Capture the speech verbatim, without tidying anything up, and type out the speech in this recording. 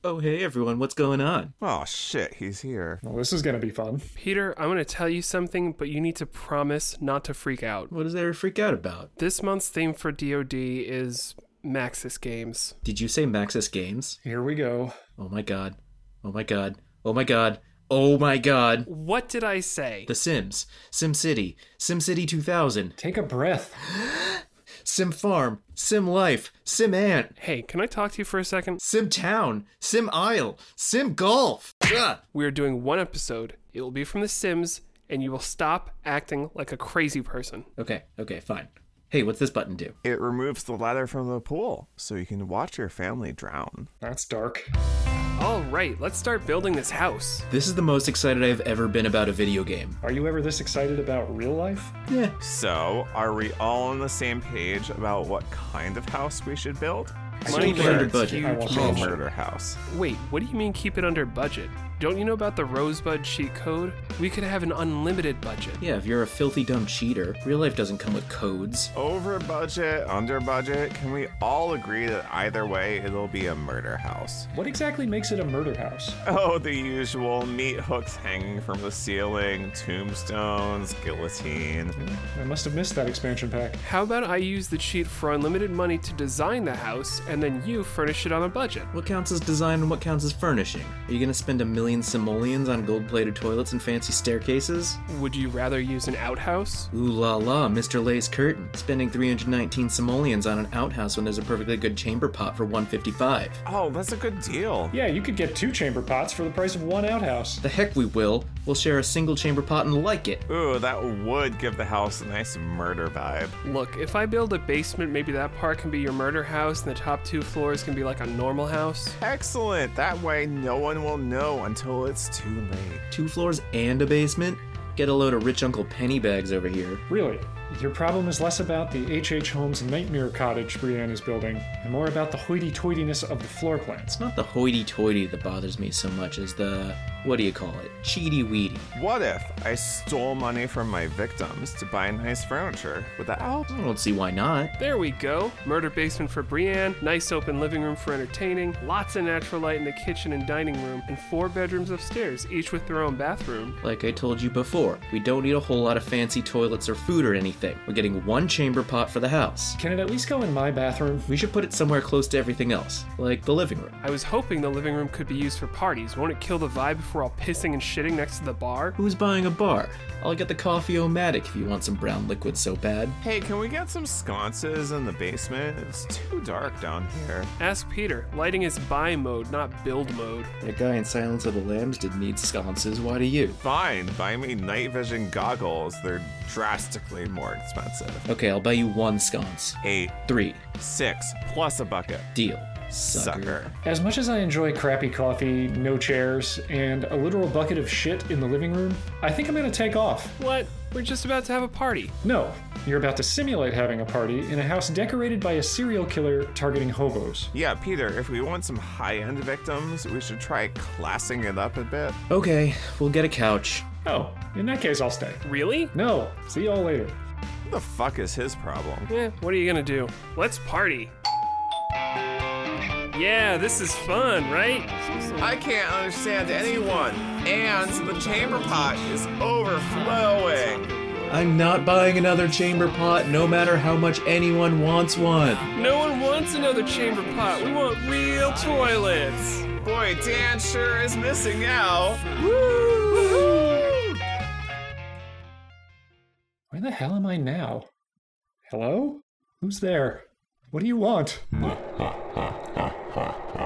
Oh, hey everyone, what's going on? Oh shit, he's here. Well, this is gonna be fun. Peter, I'm going to tell you something, but you need to promise not to freak out. What is there to freak out about? This month's theme for D O D is Maxis Games. Did you say Maxis Games? Here we go. Oh my god. Oh my god. Oh my god. Oh my god. What did I say? The Sims. SimCity. SimCity two thousand. Take a breath. Sim Farm. Sim Life. Sim Ant. Hey, can I talk to you for a second? Sim Town. Sim Isle. Sim Golf. Ugh. We are doing one episode. It will be from The Sims, and you will stop acting like a crazy person. Okay, okay, fine. Hey, what's this button do? It removes the ladder from the pool so you can watch your family drown. That's dark. All right, let's start building this house. This is the most excited I've ever been about a video game. Are you ever this excited about real life? Yeah. So, are we all on the same page about what kind of house we should build? Money keep it under birds, budget. huge I want A to mansion. murder house. Wait, what do you mean keep it under budget? Don't you know about the Rosebud cheat code? We could have an unlimited budget. Yeah, if you're a filthy dumb cheater, real life doesn't come with codes. Over budget, under budget, can we all agree that either way it'll be a murder house? What exactly makes it a murder house? Oh, the usual meat hooks hanging from the ceiling, tombstones, guillotine. I must have missed that expansion pack. How about I use the cheat for unlimited money to design the house, and then you furnish it on a budget? What counts as design and what counts as furnishing? Are you gonna spend a million simoleons on gold-plated toilets and fancy staircases? Would you rather use an outhouse? Ooh la la, Mister Lay's curtain. Spending three hundred nineteen simoleons on an outhouse when there's a perfectly good chamber pot for one hundred fifty-five. Oh, that's a good deal. Yeah, you could get two chamber pots for the price of one outhouse. The heck we will. We'll share a single chamber pot and like it. Ooh, that would give the house a nice murder vibe. Look, if I build a basement, maybe that part can be your murder house, and the top two floors can be like a normal house. Excellent. That way no one will know until it's too late. Two floors and a basement? Get a load of rich Uncle Pennybags over here. Really? Your problem is less about the H H Holmes nightmare cottage Brienne is building, and more about the hoity-toityness of the floor plans. It's not the hoity-toity that bothers me so much as the, what do you call it, cheaty-weedy. What if I stole money from my victims to buy nice furniture? Would that help? I don't see why not. There we go. Murder basement for Brienne, nice open living room for entertaining, lots of natural light in the kitchen and dining room, and four bedrooms upstairs, each with their own bathroom. Like I told you before, we don't need a whole lot of fancy toilets or food or anything. We're getting one chamber pot for the house. Can it at least go in my bathroom? We should put it somewhere close to everything else, like the living room. I was hoping the living room could be used for parties. Won't it kill the vibe if we're all pissing and shitting next to the bar? Who's buying a bar? I'll get the Coffee-O-Matic if you want some brown liquid so bad. Hey, can we get some sconces in the basement? It's too dark down here. Ask Peter. Lighting is buy mode, not build mode. That guy in Silence of the Lambs didn't need sconces, why do you? Fine, buy me night vision goggles. They're drastically more expensive. Okay, I'll buy you one sconce. Eight, Three. six, plus a bucket. Deal. Sucker. Sucker. As much as I enjoy crappy coffee, no chairs, and a literal bucket of shit in the living room, I think I'm gonna take off. What? We're just about to have a party. No, you're about to simulate having a party in a house decorated by a serial killer targeting hobos. Yeah, Peter, if we want some high-end victims, we should try classing it up a bit. Okay, we'll get a couch. Oh, in that case, I'll stay. Really? No, see y'all later. What the fuck is his problem? Eh, what are you gonna do? Let's party. Yeah, this is fun, right? I can't understand anyone. And the chamber pot is overflowing. I'm not buying another chamber pot no matter how much anyone wants one. No one wants another chamber pot. We want real toilets. Boy, Dan sure is missing out. Woo! Where the hell am I now? Hello? Who's there? What do you want?